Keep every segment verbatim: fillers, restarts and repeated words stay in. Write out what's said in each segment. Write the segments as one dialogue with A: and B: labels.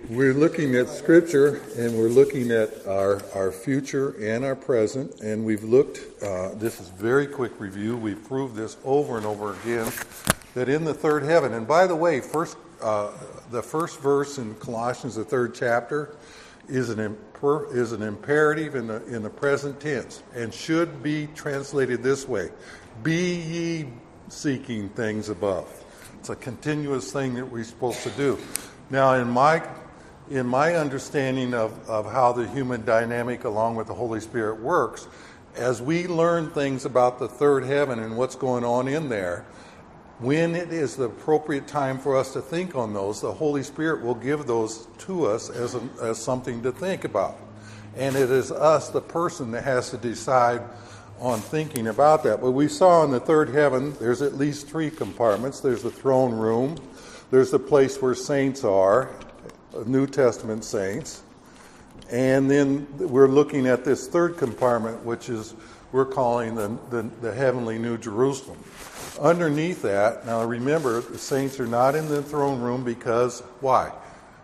A: We're looking at Scripture, and we're looking at our, our future and our present, and we've looked, uh, this is a very quick review, we've proved this over and over again, that in the third heaven, and by the way, first uh, the first verse in Colossians, the third chapter, is an imper- is an imperative in the in the present tense, and should be translated this way: be ye seeking things above. It's a continuous thing that we're supposed to do. Now, in my in my understanding of, of how the human dynamic along with the Holy Spirit works, as we learn things about the third heaven and what's going on in there, when it is the appropriate time for us to think on those, the Holy Spirit will give those to us as, a, as something to think about. And it is us, the person, that has to decide on thinking about that. But we saw in the third heaven, there's at least three compartments. There's the throne room. There's the place where saints are, New Testament saints. And then we're looking at this third compartment, which is we're calling the, the, the heavenly New Jerusalem. Underneath that, now remember, the saints are not in the throne room because, why?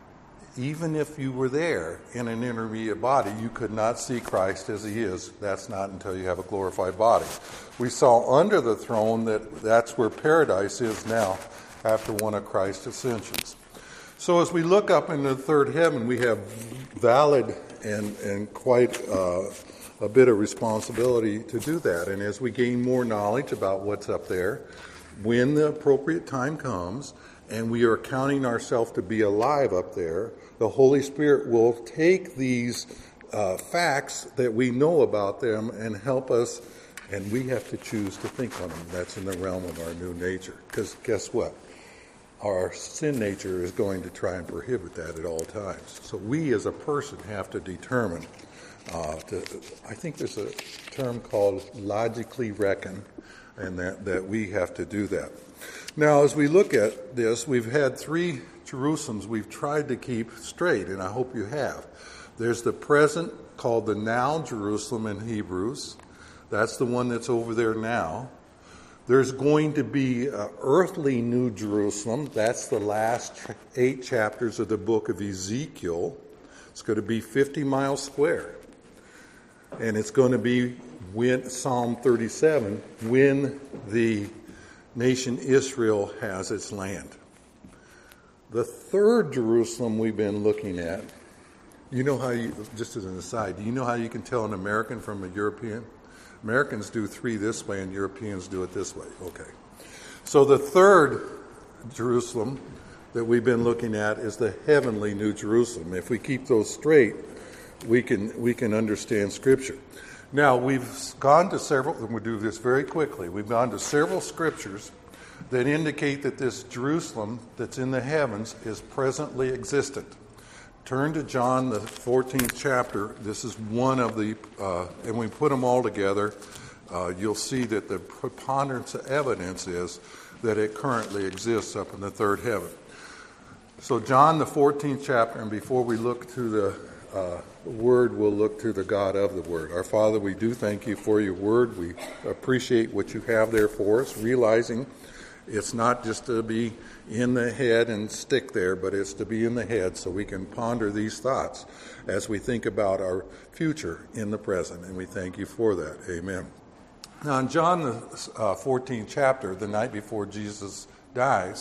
A: Even if you were there in an intermediate body, you could not see Christ as he is. That's not until you have a glorified body. We saw under the throne that that's where paradise is now after one of Christ's ascensions. So as we look up into the third heaven, we have valid and, and quite uh, a bit of responsibility to do that. And as we gain more knowledge about what's up there, when the appropriate time comes and we are counting ourselves to be alive up there, the Holy Spirit will take these uh, facts that we know about them and help us, and we have to choose to think on them. That's in the realm of our new nature. Because guess what? Our sin nature is going to try and prohibit that at all times. So we as a person have to determine, uh, to, I think there's a term called logically reckon, and that, that we have to do that. Now, as we look at this, we've had three Jerusalems we've tried to keep straight, and I hope you have. There's the present, called the now Jerusalem in Hebrews. That's the one that's over there now. There's going to be an earthly New Jerusalem. That's the last eight chapters of the book of Ezekiel. It's going to be fifty miles square. And it's going to be when Psalm thirty-seven, when the nation Israel has its land. The third Jerusalem we've been looking at, you know how you, just as an aside, do you know how you can tell an American from a European? Americans do three this way and Europeans do it this way. Okay. So the third Jerusalem that we've been looking at is the heavenly New Jerusalem. If we keep those straight, we can we can understand Scripture. Now, we've gone to several, and we'll do this very quickly, we've gone to several scriptures that indicate that this Jerusalem that's in the heavens is presently existent. Turn to John, the fourteenth chapter. This is one of the, uh, and we put them all together, uh, you'll see that the preponderance of evidence is that it currently exists up in the third heaven. So John, the fourteenth chapter, and before we look to the uh, Word, we'll look to the God of the Word. Our Father, we do thank you for your Word. We appreciate what you have there for us, realizing it's not just to be in the head and stick there, but it's to be in the head so we can ponder these thoughts as we think about our future in the present. And we thank you for that. Amen. Now, in John, the uh, fourteenth chapter, the night before Jesus dies,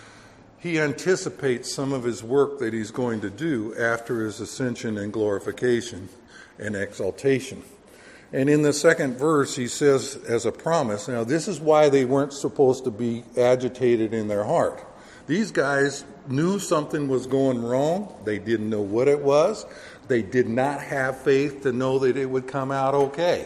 A: he anticipates some of his work that he's going to do after his ascension and glorification and exaltation. And in the second verse, he says as a promise, now this is why they weren't supposed to be agitated in their heart. These guys knew something was going wrong. They didn't know what it was. They did not have faith to know that it would come out okay.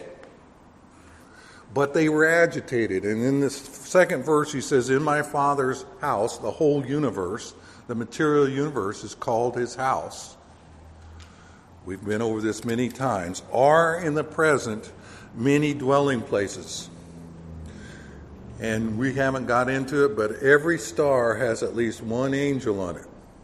A: But they were agitated. And in this second verse, he says, in my Father's house, the whole universe, the material universe is called his house. We've been over this many times. Are in the present many dwelling places. And we haven't got into it, but every star has at least one angel on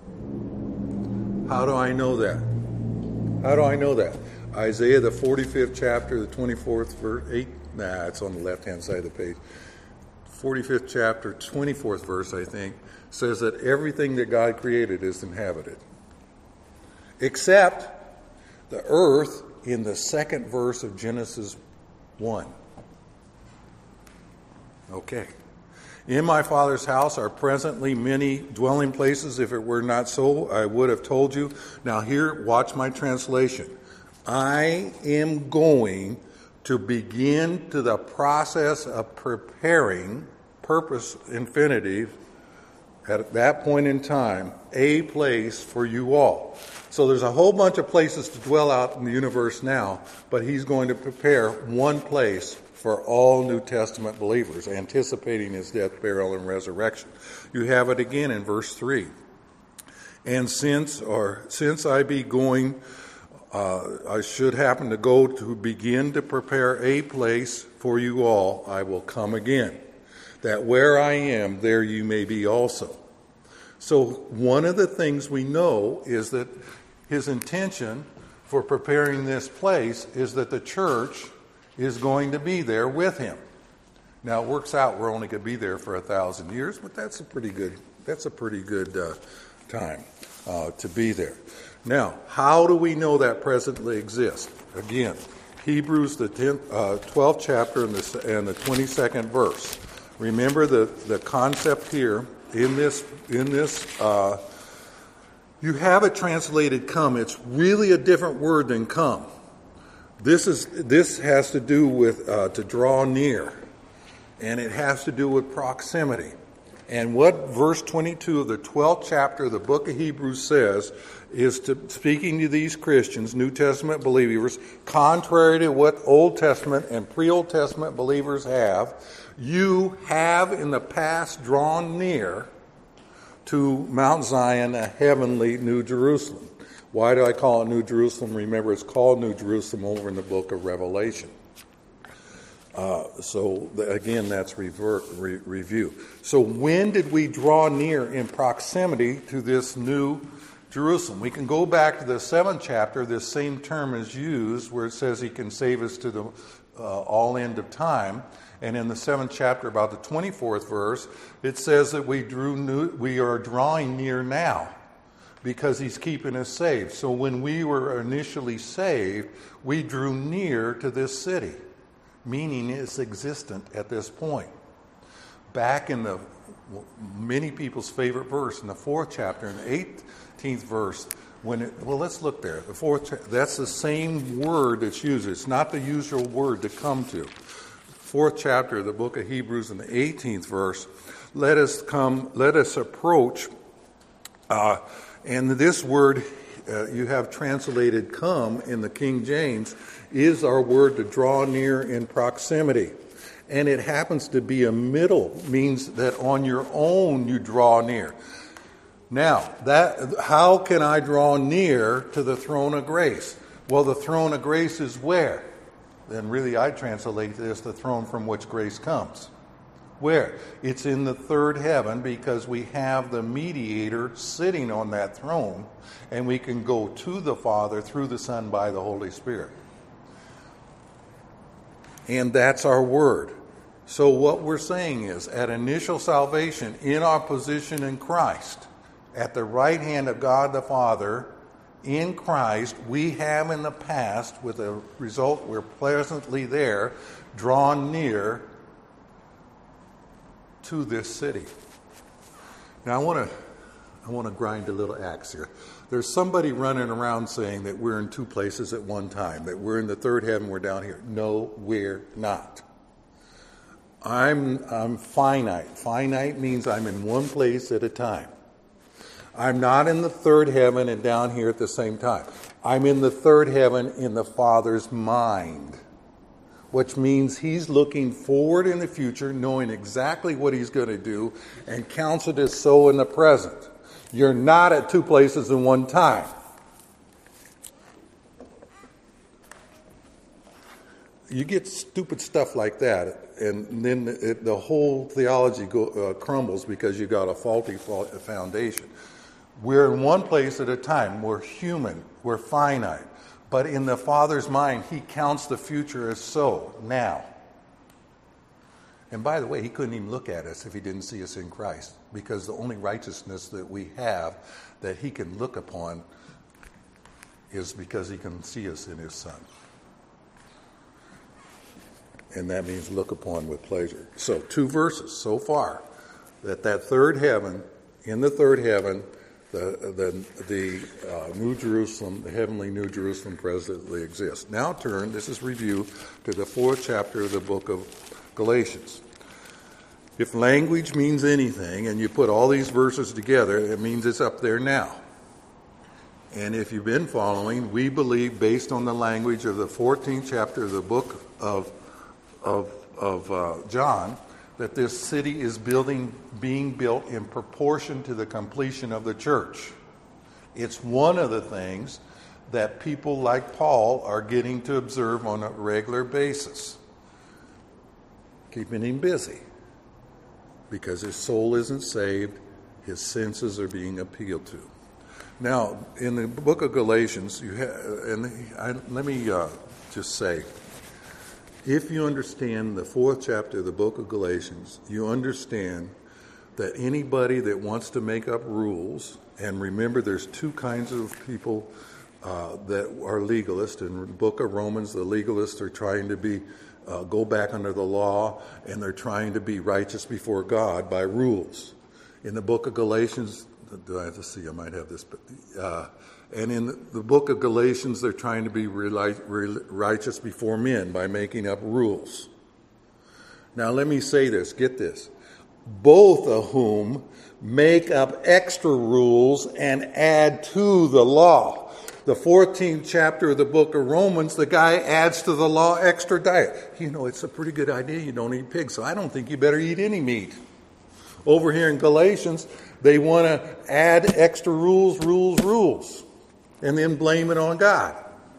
A: it. How do I know that? How do I know that? Isaiah, the forty-fifth chapter, the twenty-fourth verse, eight, nah, it's on the left-hand side of the page. forty-fifth chapter, twenty-fourth verse, I think, says that everything that God created is inhabited. except the earth in the second verse of Genesis one. Okay. In my Father's house are presently many dwelling places. If it were not so, I would have told you. Now here, watch my translation. I am going to begin to the process of preparing, purpose infinitive, at that point in time, a place for you all. So there's a whole bunch of places to dwell out in the universe now, but he's going to prepare one place for all New Testament believers, anticipating his death, burial, and resurrection. You have it again in verse three. And since, or since I be going, uh, I should happen to go to begin to prepare a place for you all, I will come again, that where I am, there you may be also. So one of the things we know is that his intention for preparing this place is that the church is going to be there with him. Now it works out we're only going to be there for a thousand years, but that's a pretty good that's a pretty good uh, time uh, to be there. Now, how do we know that presently exists? Again, Hebrews the tenth, uh, twelfth chapter and the, and the twenty-second verse. Remember the the concept here in this in this. Uh, you have it translated "come." It's really a different word than "come." This is this has to do with uh, to draw near, and it has to do with proximity. And what verse twenty-two of the twelfth chapter of the book of Hebrews says is to speaking to these Christians, New Testament believers, contrary to what Old Testament and pre-Old Testament believers have, you have in the past drawn near to Mount Zion, a heavenly New Jerusalem. Why do I call it New Jerusalem? Remember, it's called New Jerusalem over in the book of Revelation. Uh, so, again, that's revert, re- review. So when did we draw near in proximity to this New Jerusalem? We can go back to the seventh chapter. This same term is used where it says he can save us to the uh, all end of time. And in the seventh chapter, about the twenty-fourth verse, it says that we drew new, we are drawing near now, because he's keeping us saved. So when we were initially saved, we drew near to this city, meaning it's existent at this point. Back in the many people's favorite verse, in the fourth chapter, in the eighteenth verse, when it, well, let's look there. The fourth, that's the same word that's used. It's not the usual word to come to. Fourth chapter of the book of Hebrews, in the eighteenth verse, let us come, let us approach. Uh, And this word uh, you have translated "come" in the King James is our word to draw near in proximity. And it happens to be a middle, means that on your own you draw near. Now, that how can I draw near to the throne of grace? Well, the throne of grace is where? Then really I translate this, the throne from which grace comes. Where? It's in the third heaven, because we have the mediator sitting on that throne, and we can go to the Father through the Son by the Holy Spirit. And that's our word. So what we're saying is, at initial salvation, in our position in Christ, at the right hand of God the Father, in Christ, we have in the past, with a result we're pleasantly there, drawn near to this city. Now I want to I want to grind a little axe here. There's somebody running around saying that we're in two places at one time, that we're in the third heaven, we're down here. No, we're not. I'm I'm finite. Finite means I'm in one place at a time. I'm not in the third heaven and down here at the same time. I'm in the third heaven in the Father's mind, which means he's looking forward in the future, knowing exactly what he's going to do, and counts it as so in the present. You're not at two places in one time. You get stupid stuff like that, and then it, the whole theology go, uh, crumbles because you got a faulty foundation. We're in one place at a time. We're human. We're finite. But in the Father's mind, he counts the future as so, now. And by the way, he couldn't even look at us if he didn't see us in Christ, because the only righteousness that we have that he can look upon is because he can see us in his Son. And that means look upon with pleasure. So two verses so far, that that third heaven, in the third heaven, the the, the uh, New Jerusalem, the heavenly New Jerusalem presently exists. Now turn, this is review, to the fourth chapter of the book of Galatians. If language means anything, and you put all these verses together, it means it's up there now. And if you've been following, we believe, based on the language of the fourteenth chapter of the book of of, of uh, John, that this city is building, being built in proportion to the completion of the church. It's one of the things that people like Paul are getting to observe on a regular basis, keeping him busy, because his soul isn't saved, his senses are being appealed to. Now, in the book of Galatians, you ha- and I, let me uh, just say, if you understand the fourth chapter of the book of Galatians, you understand that anybody that wants to make up rules, and remember there's two kinds of people uh, that are legalists. In the book of Romans, the legalists are trying to be uh, go back under the law, and they're trying to be righteous before God by rules. In the book of Galatians, do I have to see? I might have this, but uh, and in the book of Galatians, they're trying to be righteous before men by making up rules. Now, let me say this. Get this. Both of whom make up extra rules and add to the law. The fourteenth chapter of the book of Romans, the guy adds to the law extra diet. You know, it's a pretty good idea you don't eat pigs, so I don't think you better eat any meat. Over here in Galatians, they want to add extra rules, rules, rules, and then blame it on God.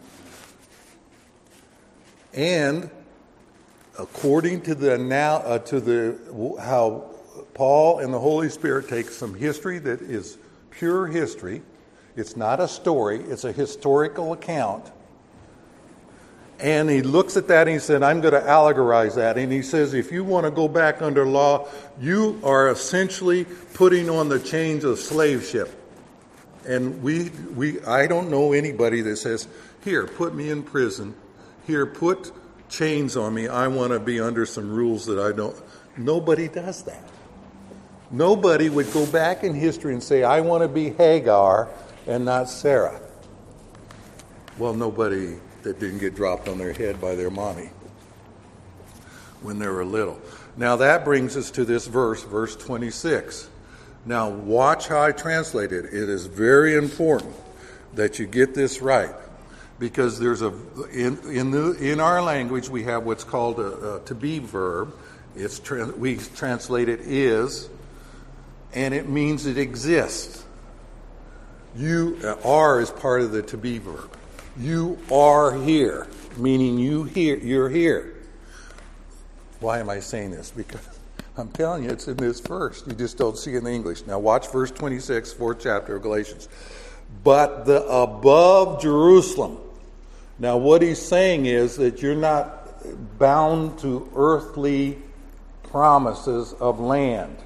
A: And according to the now uh, to the how Paul and the Holy Spirit take some history that is pure history. It's not a story, it's a historical account. And he looks at that and he said, I'm going to allegorize that. And he says, if you want to go back under law, you are essentially putting on the chains of slave ship. And we, we, I don't know anybody that says, here, put me in prison. Here, put chains on me. I want to be under some rules that I don't. Nobody does that. Nobody would go back in history and say, I want to be Hagar and not Sarah. Well, nobody that didn't get dropped on their head by their mommy when they were little. Now that brings us to this verse, verse twenty-six. Now watch how I translate it. It is very important that you get this right, because there's a in in the in our language we have what's called a, a to be verb. It's tra- we translate it is, and it means it exists. You uh, are is part of the to be verb. You are here, meaning you here, you're here. Why am I saying this? Because I'm telling you, it's in this verse. You just don't see it in the English. Now watch verse twenty-six, fourth chapter of Galatians. But the above Jerusalem. Now what he's saying is that you're not bound to earthly promises of land.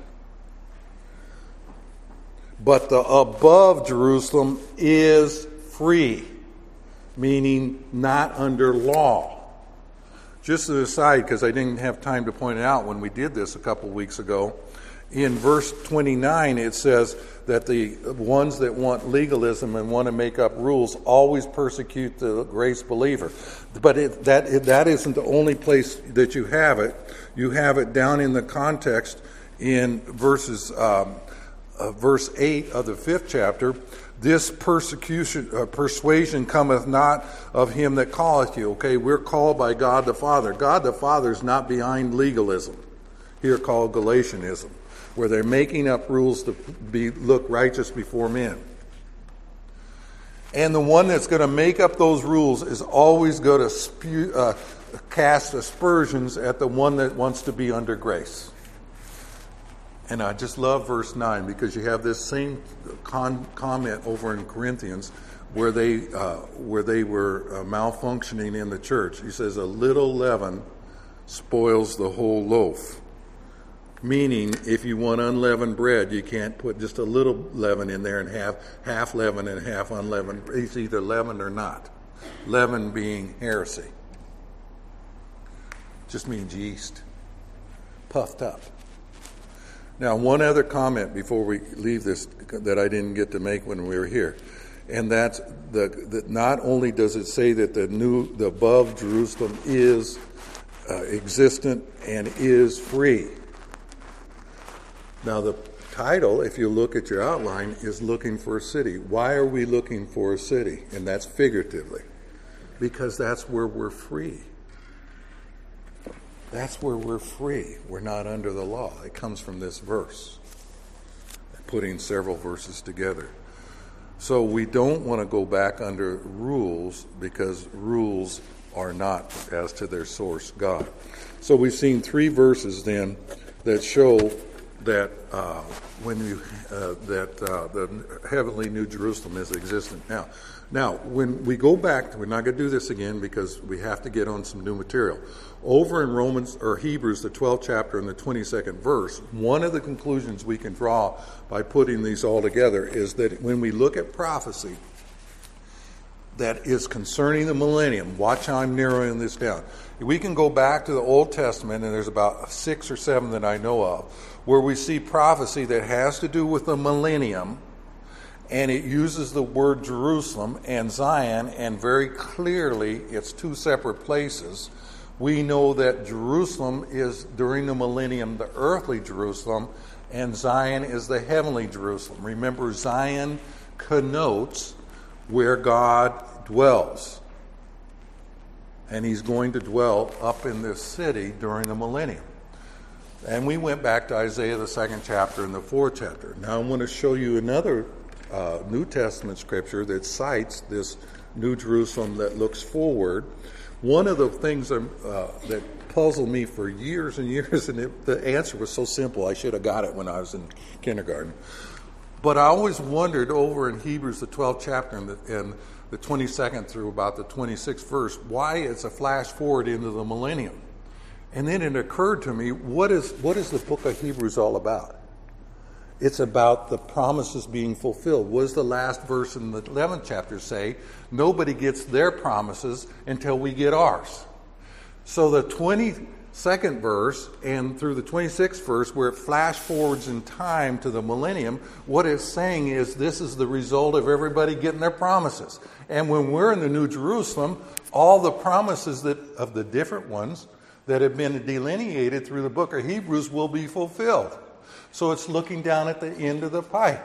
A: But the above Jerusalem is free, meaning not under law. Just as an aside, because I didn't have time to point it out when we did this a couple weeks ago, in verse twenty-nine it says that the ones that want legalism and want to make up rules always persecute the grace believer. But it, that it, that isn't the only place that you have it. You have it down in the context in verses um, uh, verse eight of the fifth chapter. This persecution, uh, persuasion cometh not of him that calleth you. Okay, we're called by God the Father. God the Father is not behind legalism, here called Galatianism, where they're making up rules to be look righteous before men. And the one that's going to make up those rules is always going to spew, uh, cast aspersions at the one that wants to be under grace. And I just love verse nine, because you have this same con- comment over in Corinthians where they uh, where they were uh, malfunctioning in the church. He says, a little leaven spoils the whole loaf. Meaning, if you want unleavened bread, you can't put just a little leaven in there and have half leaven and half unleavened. It's either leavened or not. Leaven being heresy. Just means yeast. Puffed up. Now, one other comment before we leave this that I didn't get to make when we were here. And that's the, the not only does it say that the new, the above Jerusalem is uh, existent and is free. Now, the title, if you look at your outline, is Looking for a City. Why are we looking for a city? And that's figuratively. Because that's where we're free. That's where we're free. We're not under the law. It comes from this verse. Putting several verses together. So we don't want to go back under rules because rules are not, as to their source, God. So we've seen three verses then that show that uh, when you uh, that uh, the heavenly New Jerusalem is existent now. Now, when we go back, we're not going to do this again because we have to get on some new material. Over in Romans or Hebrews, the twelfth chapter and the twenty-second verse, one of the conclusions we can draw by putting these all together is that when we look at prophecy that is concerning the millennium, watch how I'm narrowing this down. We can go back to the Old Testament, and there's about six or seven that I know of, where we see prophecy that has to do with the millennium, and it uses the word Jerusalem and Zion, and very clearly it's two separate places. We know that Jerusalem is, during the millennium, the earthly Jerusalem, and Zion is the heavenly Jerusalem. Remember, Zion connotes where God dwells. And he's going to dwell up in this city during the millennium. And we went back to Isaiah, the second chapter and the fourth chapter. Now I want to show you another uh, New Testament scripture that cites this New Jerusalem that looks forward. One of the things uh, that puzzled me for years and years, and it, the answer was so simple, I should have got it when I was in kindergarten. But I always wondered over in Hebrews, the twelfth chapter and the, and the twenty-second through about the twenty-sixth verse, why it's a flash forward into the millennium. And then it occurred to me, what is what is the book of Hebrews all about? It's about the promises being fulfilled. What does the last verse in the eleventh chapter say? Nobody gets their promises until we get ours. So the twenty-second verse and through the twenty-sixth verse, where it flash forwards in time to the millennium, what it's saying is this is the result of everybody getting their promises. And when we're in the New Jerusalem, all the promises that of the different ones that have been delineated through the book of Hebrews will be fulfilled. So it's looking down at the end of the pike.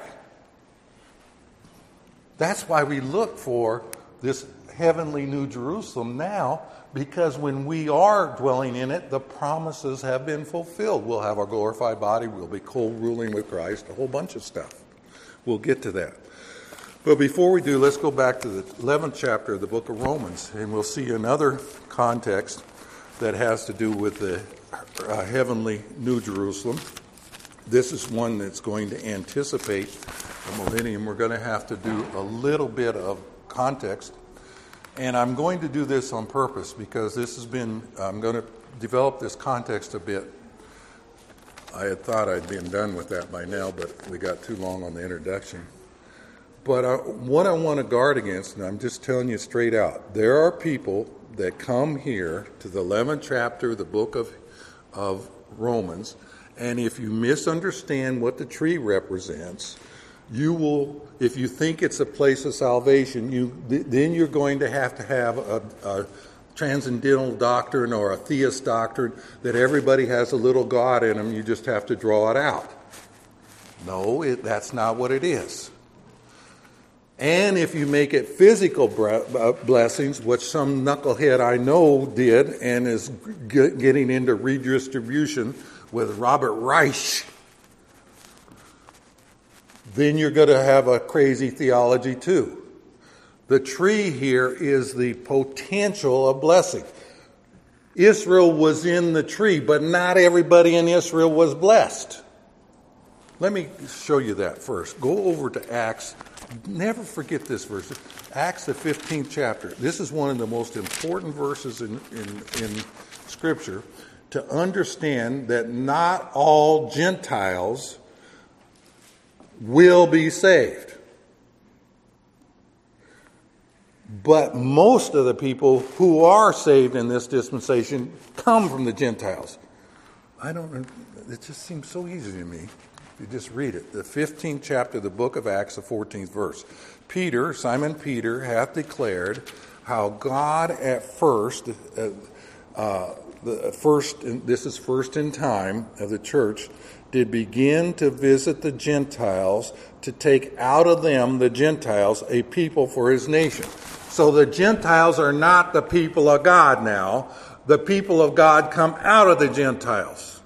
A: That's why we look for this heavenly New Jerusalem now, because when we are dwelling in it, the promises have been fulfilled. We'll have our glorified body. We'll be co-ruling with Christ, a whole bunch of stuff. We'll get to that. But before we do, let's go back to the eleventh chapter of the book of Romans, and we'll see another context that has to do with the uh, heavenly New Jerusalem. This is one that's going to anticipate the millennium. We're going to have to do a little bit of context. And I'm going to do this on purpose because this has been, I'm going to develop this context a bit. I had thought I'd been done with that by now, but we got too long on the introduction. But uh, what I want to guard against, and I'm just telling you straight out, there are people that come here to the eleventh chapter of the book of, of Romans, and if you misunderstand what the tree represents, you will, if you think it's a place of salvation, you th- then you're going to have to have a, a transcendental doctrine or a theist doctrine that everybody has a little God in them. You just have to draw it out. No, it, that's not what it is. And if you make it physical blessings, which some knucklehead I know did and is g- getting into redistribution with Robert Reich, then you're going to have a crazy theology too. The tree here is the potential of blessing. Israel was in the tree, but not everybody in Israel was blessed. Let me show you that first. Go over to Acts. Never forget this verse. Acts, the fifteenth chapter. This is one of the most important verses in, in, in Scripture. to understand that not all Gentiles will be saved. But most of the people who are saved in this dispensation come from the Gentiles. I don't, it just seems so easy to me. You just read it. The fifteenth chapter of the book of Acts, the fourteenth verse. Peter, Simon Peter, hath declared how God at first, uh, uh, the first, this is first in time of the church, did begin to visit the Gentiles to take out of them, the Gentiles, a people for his nation. So the Gentiles are not the people of God now. The people of God come out of the Gentiles.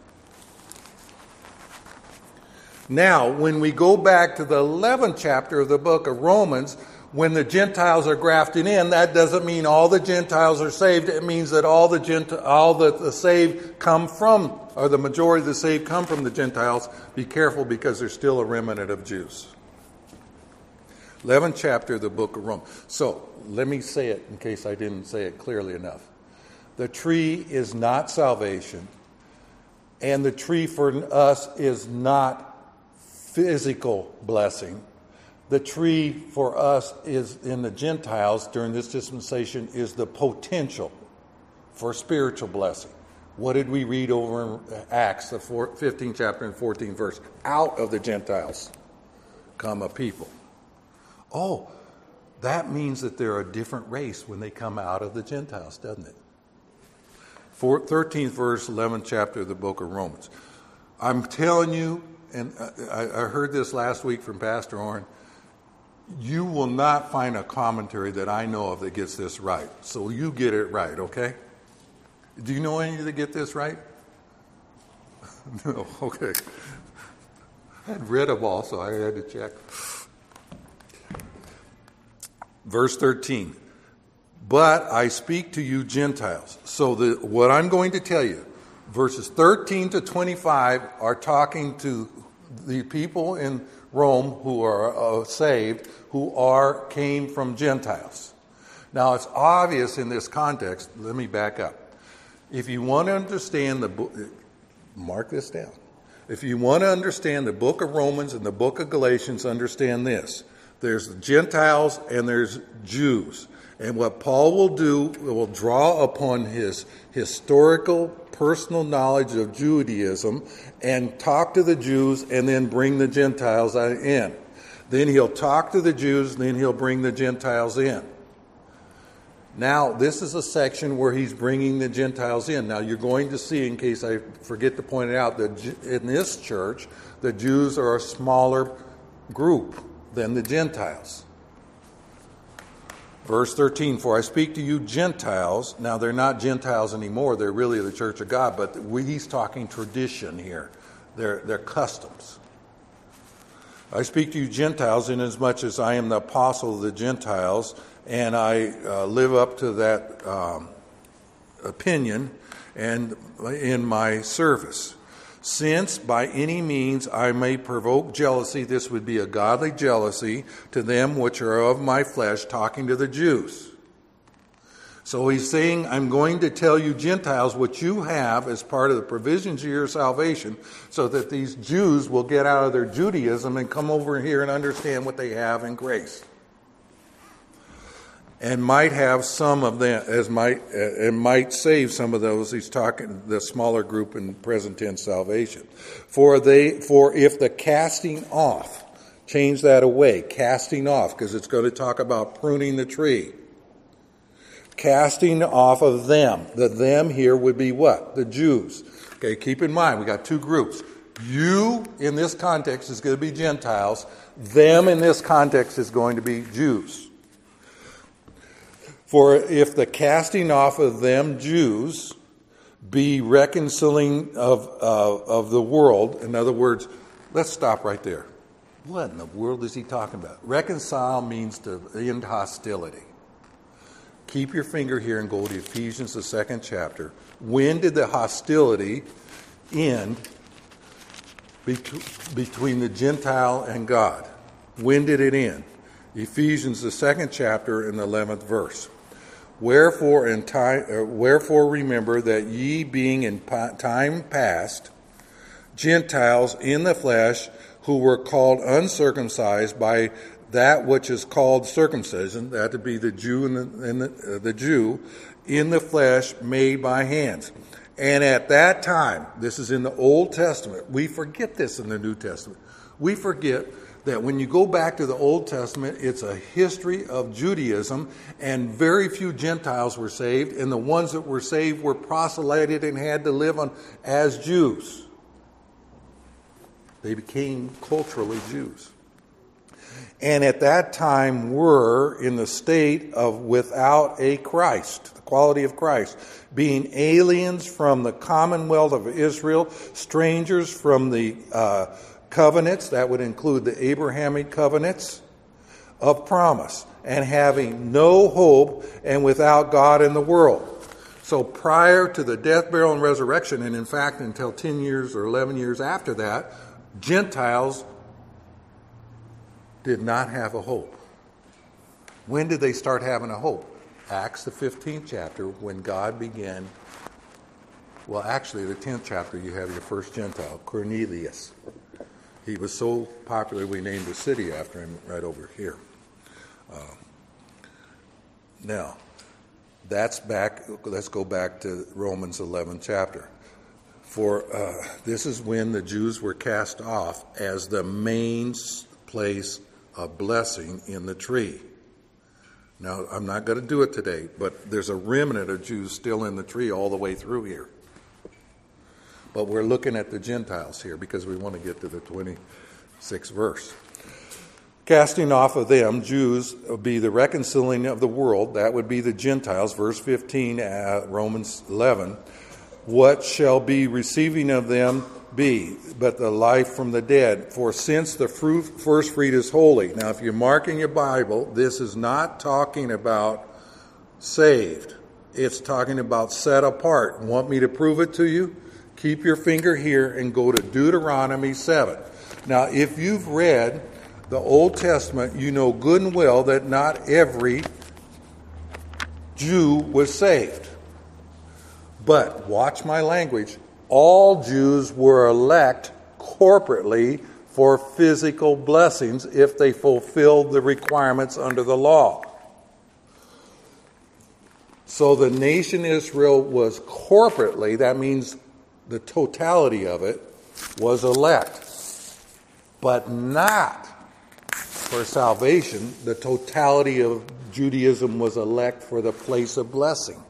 A: Now, when we go back to the eleventh chapter of the book of Romans, when the Gentiles are grafted in, that doesn't mean all the Gentiles are saved. It means that all the Gent- all the, the saved come from, or the majority of the saved come from the Gentiles. Be careful, because there's still a remnant of Jews. eleventh chapter of the book of Romans. So, let me say it in case I didn't say it clearly enough. The tree is not salvation, and the tree for us is not physical blessing. The tree for us is in the Gentiles during this dispensation is the potential for spiritual blessing. What did we read over in Acts, the fifteenth chapter and fourteenth verse? Out of the Gentiles come a people. Oh, that means that they're a different race when they come out of the Gentiles, doesn't it? thirteenth verse, eleventh chapter of the book of Romans. I'm telling you, and I, I heard this last week from Pastor Orrin, you will not find a commentary that I know of that gets this right. So you get it right, okay? Do you know any that get this right? No, okay. I had read them all, so I had to check. Verse thirteen, but I speak to you Gentiles. So the, what I'm going to tell you, verses thirteen to twenty-five are talking to the people in Rome who are uh, saved, who are came from Gentiles. Now it's obvious in this context, let me back up. If you want to understand the book, mark this down. If you want to understand the book of Romans and the book of Galatians, understand this. There's Gentiles and there's Jews. And what Paul will do, will draw upon his historical, personal knowledge of Judaism and talk to the Jews and then bring the Gentiles in. Then he'll talk to the Jews and then he'll bring the Gentiles in. Now, this is a section where he's bringing the Gentiles in. Now, you're going to see, in case I forget to point it out, that in this church, the Jews are a smaller group than the Gentiles. Verse thirteen, for I speak to you Gentiles. Now, they're not Gentiles anymore. They're really the church of God, but we, he's talking tradition here. They're, they're customs. I speak to you Gentiles inasmuch as I am the apostle of the Gentiles, and I uh, live up to that um, opinion and in my service. Since by any means I may provoke jealousy, this would be a godly jealousy, to them which are of my flesh, talking to the Jews. So he's saying, I'm going to tell you Gentiles what you have as part of the provisions of your salvation, so that these Jews will get out of their Judaism and come over here and understand what they have in grace. And might have some of them, as might, and might save some of those. He's talking the smaller group in present tense salvation. For they, for if the casting off, change that away, casting off, because it's going to talk about pruning the tree. Casting off of them. The them here would be what? The Jews. Okay, keep in mind, we got two groups. You, in this context, is going to be Gentiles. Them, in this context, is going to be Jews. For if the casting off of them Jews be reconciling of uh, of the world, in other words, let's stop right there. What in the world is he talking about? Reconcile means to end hostility. Keep your finger here and go to Ephesians, the second chapter. When did the hostility end bet- between the Gentile and God? When did it end? Ephesians, the second chapter, and the eleventh verse. Wherefore, in time, uh, wherefore remember that ye being in pa- time past Gentiles in the flesh, who were called uncircumcised by that which is called circumcision, that to be the Jew and the, and the, uh, the Jew in the flesh made by hands. And at that time, this is in the Old Testament. We forget this in the New Testament. We forget that when you go back to the Old Testament, it's a history of Judaism, and very few Gentiles were saved, and the ones that were saved were proselyted and had to live on as Jews. They became culturally Jews. And at that time were in the state of without a Christ, the quality of Christ, being aliens from the commonwealth of Israel, strangers from the uh, covenants, that would include the Abrahamic covenants of promise, and having no hope and without God in the world. So prior to the death, burial, and resurrection, and in fact until ten years or eleven years after that, Gentiles did not have a hope. When did they start having a hope? Acts, the fifteenth chapter, when God began, well, actually, the tenth chapter, you have your first Gentile, Cornelius. He was so popular, we named a city after him right over here. Uh, now, that's back, let's go back to Romans eleventh chapter. For uh, this is when the Jews were cast off as the main place of blessing in the tree. Now, I'm not going to do it today, but there's a remnant of Jews still in the tree all the way through here. But we're looking at the Gentiles here because we want to get to the twenty-sixth verse. Casting off of them, Jews, would be the reconciling of the world. That would be the Gentiles. Verse fifteen, uh, Romans eleven. What shall be receiving of them be but the life from the dead? For since the fruit, first fruit is holy. Now, if you're marking your Bible, this is not talking about saved. It's talking about set apart. Want me to prove it to you? Keep your finger here and go to Deuteronomy seven. Now, if you've read the Old Testament, you know good and well that not every Jew was saved. But watch my language. All Jews were elect corporately for physical blessings if they fulfilled the requirements under the law. So the nation Israel was corporately, that means the totality of it, was elect. But not for salvation. The totality of Judaism was elect for the place of blessing.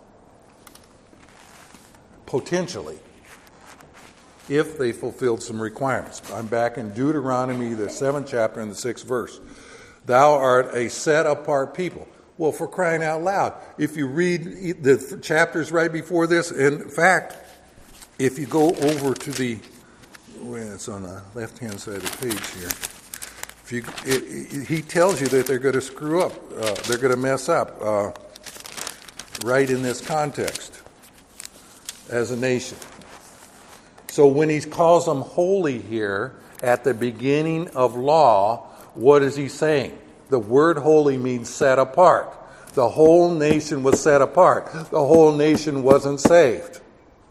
A: Potentially, if they fulfilled some requirements. I'm back in Deuteronomy, the seventh chapter and the sixth verse. Thou art a set-apart people. Well, for crying out loud, if you read the chapters right before this, in fact, if you go over to the, well, it's on the left-hand side of the page here, if you, it, it, he tells you that they're going to screw up, uh, they're going to mess up, uh, right in this context. As a nation. So when he calls them holy here at the beginning of law, what is he saying? The word holy means set apart. The whole nation was set apart. The whole nation wasn't saved.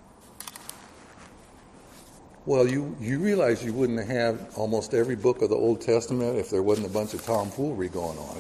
A: Well, you, you realize you wouldn't have almost every book of the Old Testament if there wasn't a bunch of tomfoolery going on.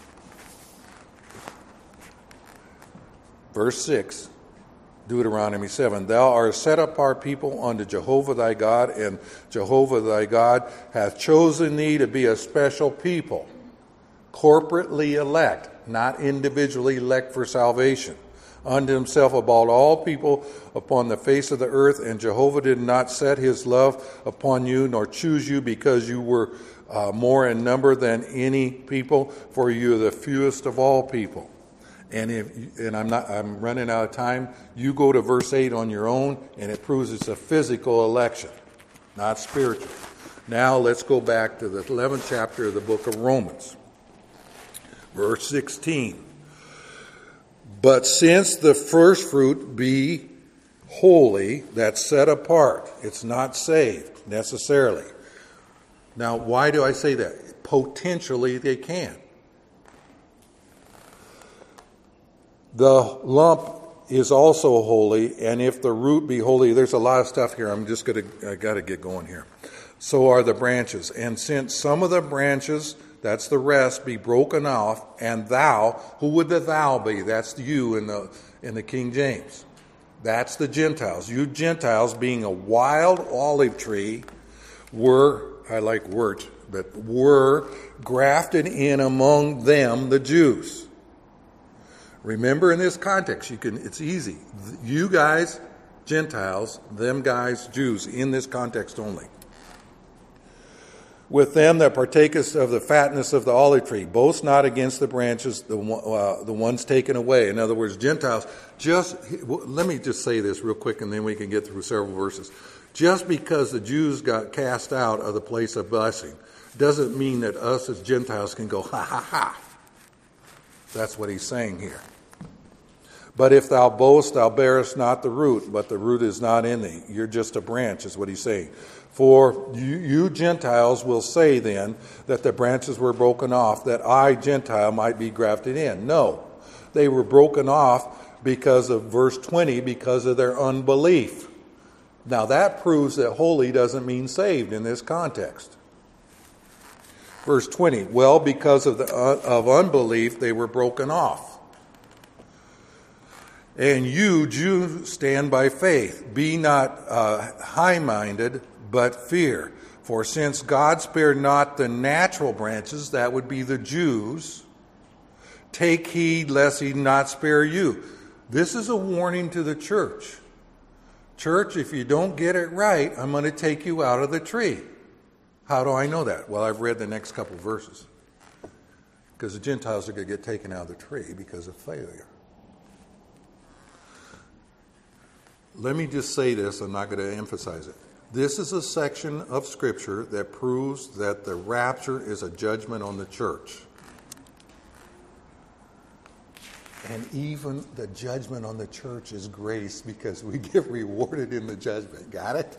A: Verse six. Deuteronomy seven, thou art a set apart people unto Jehovah thy God, and Jehovah thy God hath chosen thee to be a special people, corporately elect, not individually elect for salvation, unto himself above all people upon the face of the earth. And Jehovah did not set his love upon you, nor choose you, because you were uh, more in number than any people, for you are the fewest of all people. And if and I'm not I'm running out of time, you go to verse eight on your own, and it proves it's a physical election, not spiritual. Now let's go back to the eleventh chapter of the book of Romans. Verse sixteen. But since the first fruit be holy, that's set apart, it's not saved necessarily. Now, why do I say that? Potentially they can. The lump is also holy, and if the root be holy, there's a lot of stuff here. I'm just going to, I got to get going here. So are the branches. And since some of the branches, that's the rest, be broken off, and thou, who would the thou be? That's you in the in the King James. That's the Gentiles. You Gentiles, being a wild olive tree, were, I like wort, but were grafted in among them, the Jews. Remember, in this context, you can, it's easy. You guys, Gentiles, them guys, Jews, in this context only. With them that partakest of the fatness of the olive tree, boast not against the branches, the uh, the ones taken away. In other words, Gentiles, just, let me just say this real quick and then we can get through several verses. Just because the Jews got cast out of the place of blessing doesn't mean that us as Gentiles can go, ha ha ha. That's what he's saying here. But if thou boast, thou bearest not the root, but the root is not in thee. You're just a branch, is what he's saying. For you, you Gentiles will say then that the branches were broken off, that I, Gentile, might be grafted in. No, they were broken off because of verse twenty, because of their unbelief. Now that proves that holy doesn't mean saved in this context. Verse twenty, well, because of, the, uh, of unbelief, they were broken off. And you, Jews, stand by faith. Be not uh, high-minded, but fear. For since God spared not the natural branches, that would be the Jews, take heed lest he not spare you. This is a warning to the church. Church, if you don't get it right, I'm going to take you out of the tree. How do I know that? Well, I've read the next couple verses. Because the Gentiles are going to get taken out of the tree because of failure. Let me just say this, I'm not going to emphasize it. This is a section of Scripture that proves that the rapture is a judgment on the church. And even the judgment on the church is grace because we get rewarded in the judgment. Got it?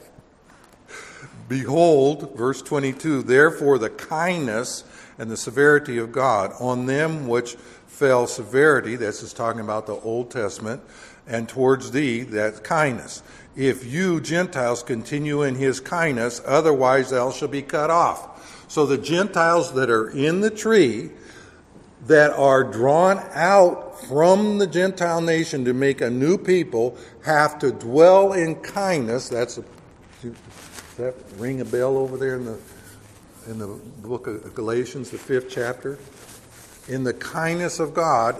A: Behold, verse twenty-two, therefore the kindness and the severity of God on them which fell severity, this is talking about the Old Testament, and towards thee, that's kindness. If you, Gentiles, continue in his kindness, otherwise thou shalt be cut off. So the Gentiles that are in the tree, that are drawn out from the Gentile nation to make a new people, have to dwell in kindness. That's a, does that ring a bell over there in the in the book of Galatians, the fifth chapter? In the kindness of God,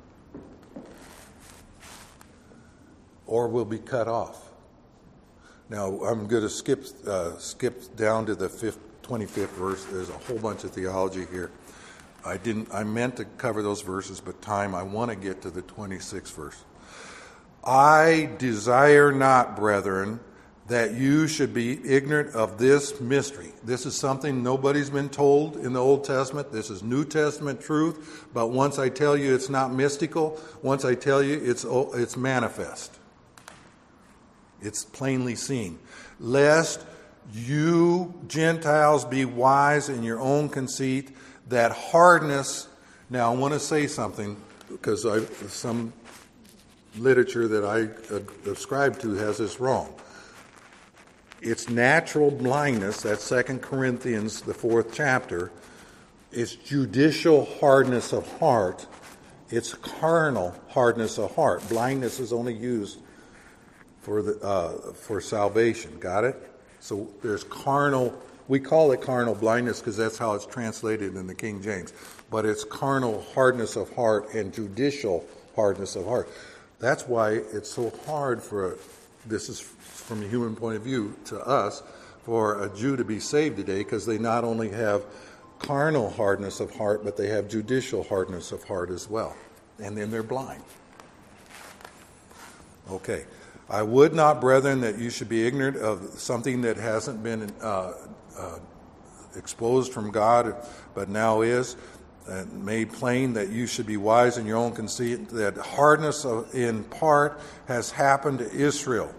A: or will be cut off. Now, I'm going to skip uh, skip down to the fifth, twenty-fifth verse. There's a whole bunch of theology here. I didn't. I meant to cover those verses, but time. I want to get to the twenty-sixth verse. I desire not, brethren, that you should be ignorant of this mystery. This is something nobody's been told in the Old Testament. This is New Testament truth. But once I tell you it's not mystical, once I tell you it's it's manifest. It's plainly seen. Lest you Gentiles be wise in your own conceit, that hardness. Now I want to say something because I, some literature that I ascribe to has this wrong. It's natural blindness, that's Second Corinthians, the fourth chapter. It's judicial hardness of heart. It's carnal hardness of heart. Blindness is only used for the uh, for salvation. Got it? So there's carnal, we call it carnal blindness because that's how it's translated in the King James. But it's carnal hardness of heart and judicial hardness of heart. That's why it's so hard for, a, this is from a human point of view to us, for a Jew to be saved today, because they not only have carnal hardness of heart, but they have judicial hardness of heart as well. And then they're blind. Okay. I would not, brethren, that you should be ignorant of something that hasn't been uh, uh, exposed from God, but now is, and made plain, that you should be wise in your own conceit, that hardness of, in part has happened to Israel,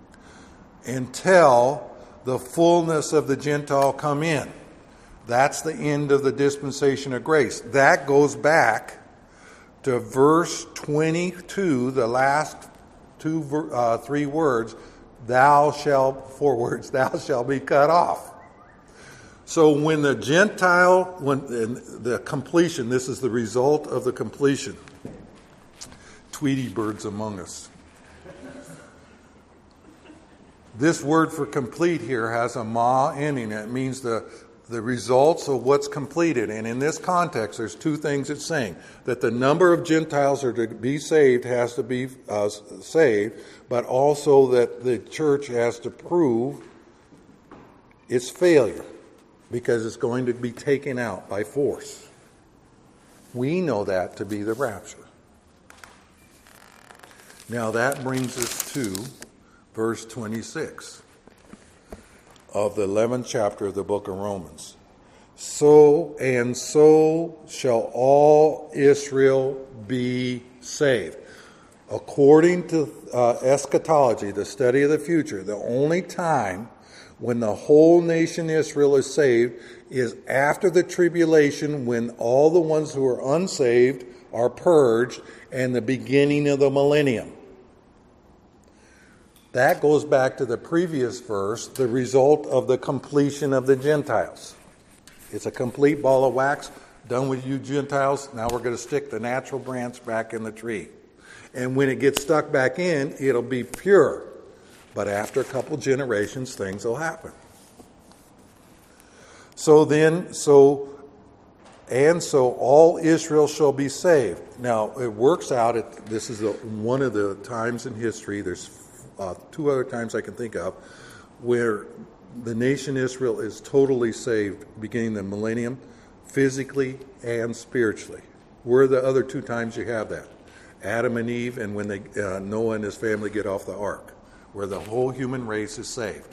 A: until the fullness of the Gentile come in. That's the end of the dispensation of grace. That goes back to verse twenty-two, the last two, uh, three words, thou shalt, four words, thou shalt be cut off. So when the Gentile, when the completion, this is the result of the completion. Tweety birds among us. This word for complete here has a ma ending. It means the, the results of what's completed. And in this context, there's two things it's saying. That the number of Gentiles are to be saved has to be uh, saved, but also that the church has to prove its failure because it's going to be taken out by force. We know that to be the rapture. Now that brings us to verse twenty-six of the eleventh chapter of the book of Romans. So and so shall all Israel be saved. According to uh, eschatology, the study of the future, the only time when the whole nation Israel is saved is after the tribulation, when all the ones who are unsaved are purged, and the beginning of the millennium. That goes back to the previous verse, the result of the completion of the Gentiles. It's a complete ball of wax, done with you Gentiles. Now we're going to stick the natural branch back in the tree. And when it gets stuck back in, it'll be pure. But after a couple generations, things will happen. So then, so, and so all Israel shall be saved. Now, it works out, at, this is the, one of the times in history, there's uh, two other times I can think of, where the nation Israel is totally saved, beginning the millennium, physically and spiritually. Where are the other two times you have that? Adam and Eve, and when they, uh, Noah and his family get off the ark, where the whole human race is saved.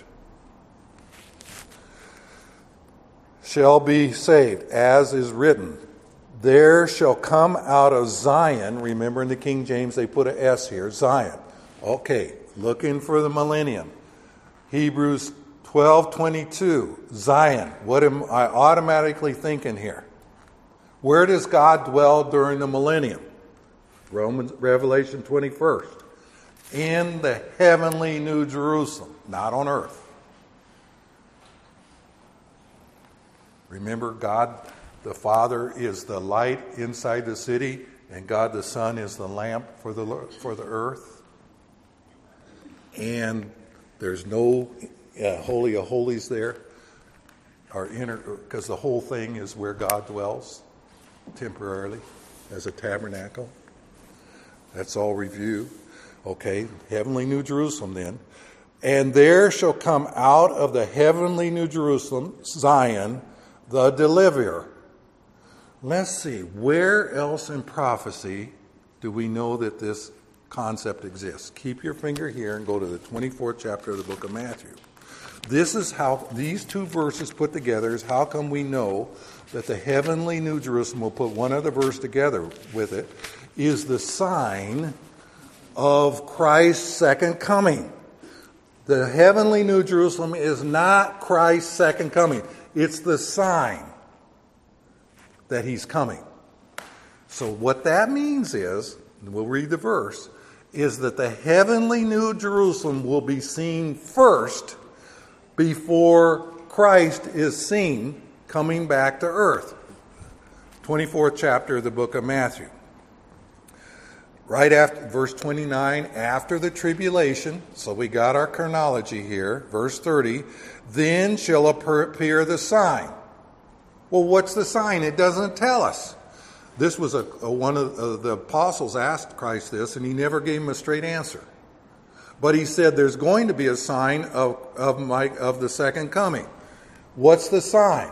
A: Shall be saved, as is written. There shall come out of Zion, remember in the King James they put an S here, Zion. Okay, looking for the millennium. Hebrews twelve twenty-two, Zion. What am I automatically thinking here? Where does God dwell during the millennium? Romans, Revelation twenty-first. In the heavenly New Jerusalem, not on earth. Remember, God the Father is the light inside the city, and God the Son is the lamp for the for the earth. And there's no uh, Holy of Holies there, or inner, because the whole thing is where God dwells temporarily as a tabernacle. That's all review. Okay, heavenly New Jerusalem then. And there shall come out of the heavenly New Jerusalem, Zion, the deliverer. Let's see, where else in prophecy do we know that this concept exists? Keep your finger here and go to the twenty-fourth chapter of the book of Matthew. This is how, these two verses put together is how come we know that the heavenly New Jerusalem, we'll put one other verse together with it, is the sign of Christ's second coming. The heavenly New Jerusalem is not Christ's second coming. It's the sign that he's coming. So what that means is, and we'll read the verse, is that the heavenly New Jerusalem will be seen first before Christ is seen coming back to earth. twenty-fourth chapter of the book of Matthew. Right after, verse twenty-nine, after the tribulation, so we got our chronology here, verse thirty, then shall appear the sign. Well, what's the sign? It doesn't tell us. This was a, a one of uh, the apostles asked Christ this, and he never gave him a straight answer. But he said there's going to be a sign of, of, my, of the second coming. What's the sign?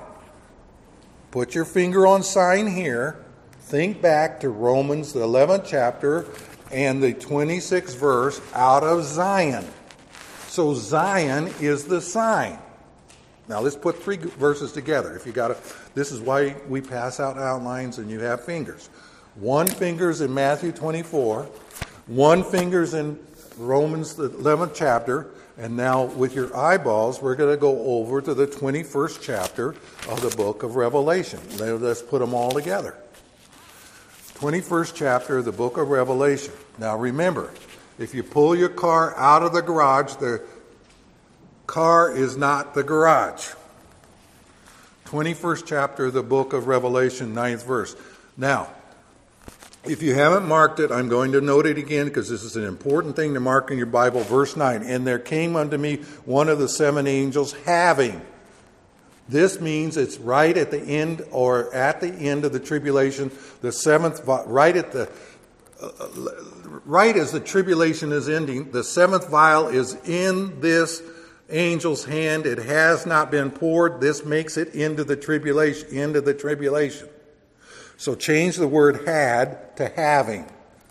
A: Put your finger on sign here. Think back to Romans, the eleventh chapter, and the twenty-sixth verse, out of Zion. So Zion is the sign. Now let's put three verses together. If you got to, this is why we pass out outlines and you have fingers. One finger's in Matthew twenty-four, one finger's in Romans, the eleventh chapter, and now with your eyeballs, we're going to go over to the twenty-first chapter of the book of Revelation. Let's put them all together. twenty-first chapter of the book of Revelation. Now remember, if you pull your car out of the garage, the car is not the garage. twenty-first chapter of the book of Revelation, ninth verse. Now, if you haven't marked it, I'm going to note it again because this is an important thing to mark in your Bible. Verse nine, and there came unto me one of the seven angels having. This means it's right at the end or at the end of the tribulation, the seventh, right at the, uh, right as the tribulation is ending, the seventh vial is in this angel's hand. It has not been poured. This makes it into the tribulation, into the tribulation. So change the word had to having.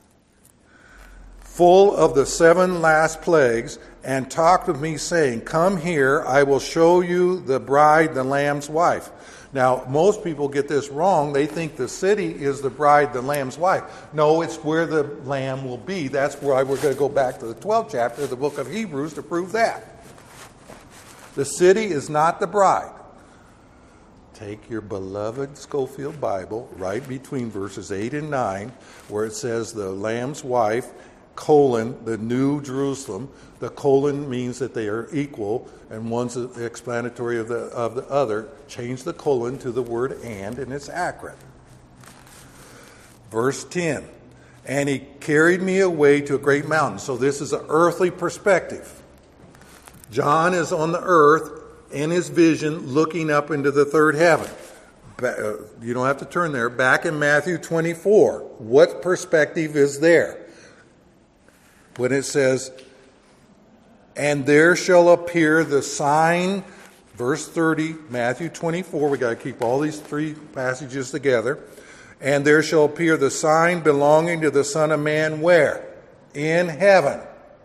A: Full of the seven last plagues, and talked with me, saying, come here, I will show you the bride, the Lamb's wife. Now, most people get this wrong. They think the city is the bride, the Lamb's wife. No, it's where the Lamb will be. That's why we're going to go back to the twelfth chapter of the book of Hebrews to prove that. The city is not the bride. Take your beloved Schofield Bible, right between verses eight and nine, where it says the Lamb's wife, colon, the New Jerusalem. The colon means that they are equal, and one's explanatory of the of the other. Change the colon to the word and, and it's accurate. Verse ten, and he carried me away to a great mountain. So this is an earthly perspective. John is on the earth in his vision looking up into the third heaven. You don't have to turn there. Back in Matthew twenty-four, what perspective is there? When it says, and there shall appear the sign, verse thirty, Matthew twenty-four, we got to keep all these three passages together. And there shall appear the sign belonging to the Son of Man, where? In heaven.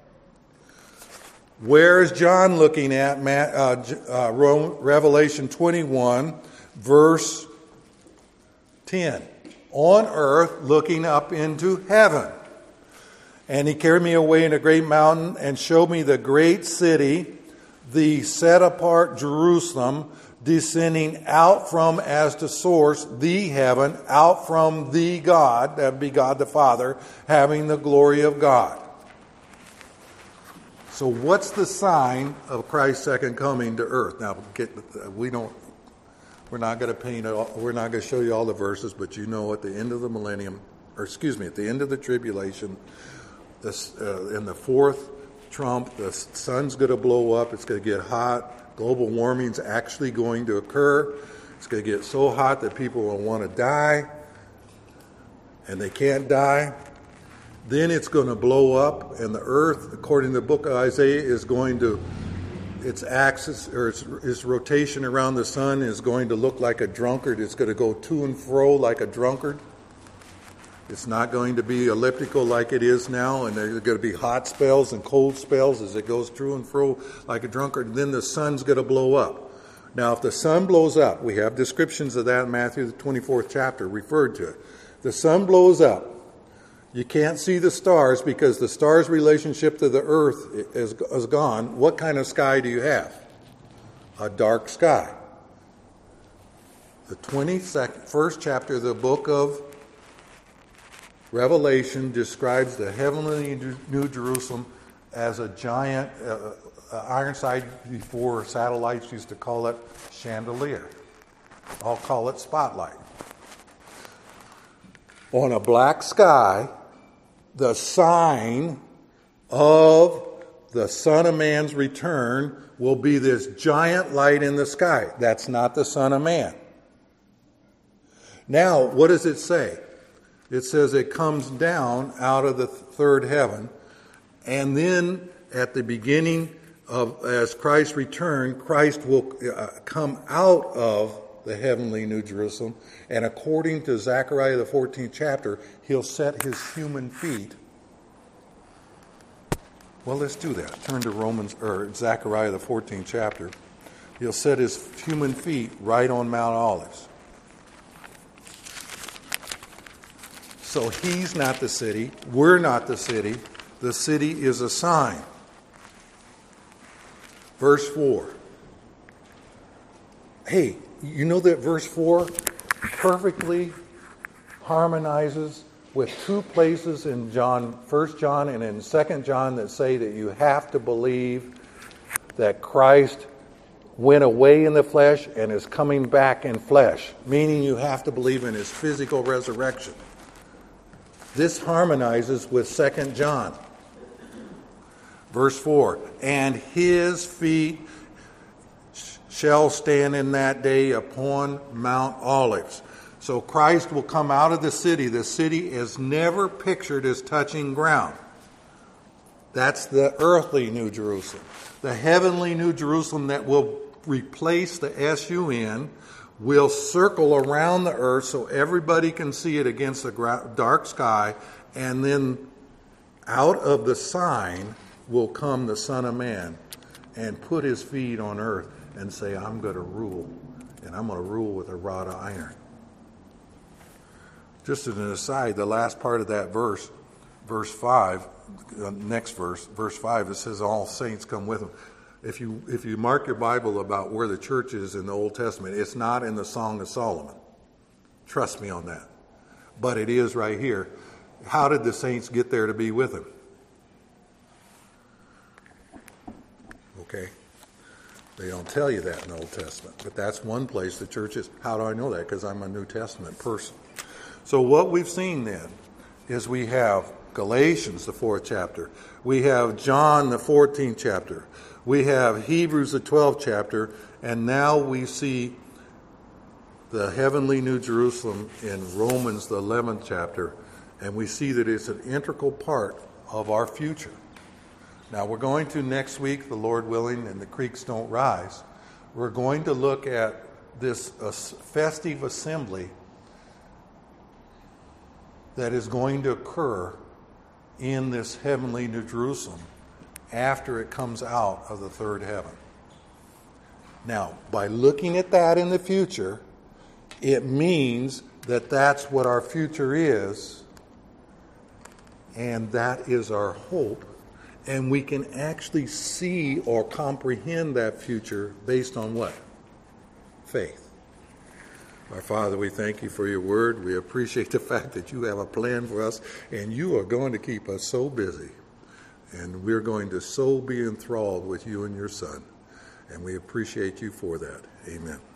A: Where is John looking at? Uh, uh, Revelation twenty-one, verse ten. On earth, looking up into heaven. And he carried me away in a great mountain and showed me the great city, the set apart Jerusalem, descending out from, as to source, the heaven, out from the God, that would be God the Father, having the glory of God. So what's the sign of Christ's second coming to earth? Now, get, we don't, we're not going to paint it all, we're not going to show you all the verses, but you know at the end of the millennium, or excuse me, at the end of the tribulation, this, uh, in the fourth trump, the sun's going to blow up, it's going to get hot, global warming's actually going to occur, it's going to get so hot that people will want to die, and they can't die. Then it's going to blow up, and the earth, according to the book of Isaiah, is going to, its axis, or its, its rotation around the sun is going to look like a drunkard. It's going to go to and fro like a drunkard. It's not going to be elliptical like it is now, and there's going to be hot spells and cold spells as it goes to and fro like a drunkard. Then the sun's going to blow up. Now, if the sun blows up, we have descriptions of that in Matthew, the twenty-fourth chapter, referred to it. The sun blows up. You can't see the stars because the stars' relationship to the earth is, is gone. What kind of sky do you have? A dark sky. The twenty-first chapter of the book of Revelation describes the heavenly New Jerusalem as a giant, uh, uh, Ironside before satellites used to call it chandelier. I'll call it spotlight. On a black sky, the sign of the Son of Man's return will be this giant light in the sky. That's not the Son of Man. Now, what does it say? It says it comes down out of the third heaven, and then at the beginning of, as Christ returned, Christ will uh, come out of the heavenly New Jerusalem, and according to Zechariah the fourteenth chapter, he'll set his human feet. Well, let's do that. Turn to Romans or Zechariah the fourteenth chapter. He'll set his human feet right on Mount Olives. So he's not the city. We're not the city. The city is a sign. Verse four. Hey, you know that verse four perfectly harmonizes with two places in John, First John and in Second John that say that you have to believe that Christ went away in the flesh and is coming back in flesh, meaning you have to believe in his physical resurrection. This harmonizes with Second John. Verse four, and his feet shall stand in that day upon Mount Olives. So Christ will come out of the city. The city is never pictured as touching ground. That's the earthly New Jerusalem. The heavenly New Jerusalem that will replace the S U N will circle around the earth so everybody can see it against the dark sky, and then out of the sign will come the Son of Man and put his feet on earth and say, I'm going to rule, and I'm going to rule with a rod of iron. Just as an aside, the last part of that verse, verse five, uh, next verse, verse five, it says all saints come with him. If you if you mark your Bible about where the church is in the Old Testament, it's not in the Song of Solomon. Trust me on that. But it is right here. How did the saints get there to be with him? Okay. They don't tell you that in the Old Testament. But that's one place the church is. How do I know that? Because I'm a New Testament person. So what we've seen then is we have Galatians, the fourth chapter. We have John, the fourteenth chapter. We have Hebrews, the twelfth chapter. And now we see the heavenly New Jerusalem in Romans, the eleventh chapter. And we see that it's an integral part of our future. Now we're going to next week, the Lord willing, and the creeks don't rise. We're going to look at this uh, festive assembly that is going to occur in this heavenly New Jerusalem after it comes out of the third heaven. Now, by looking at that in the future, it means that that's what our future is, and that is our hope, and we can actually see or comprehend that future based on what? Faith. Our Father, we thank you for your word. We appreciate the fact that you have a plan for us, and you are going to keep us so busy. And we're going to so be enthralled with you and your Son. And we appreciate you for that. Amen.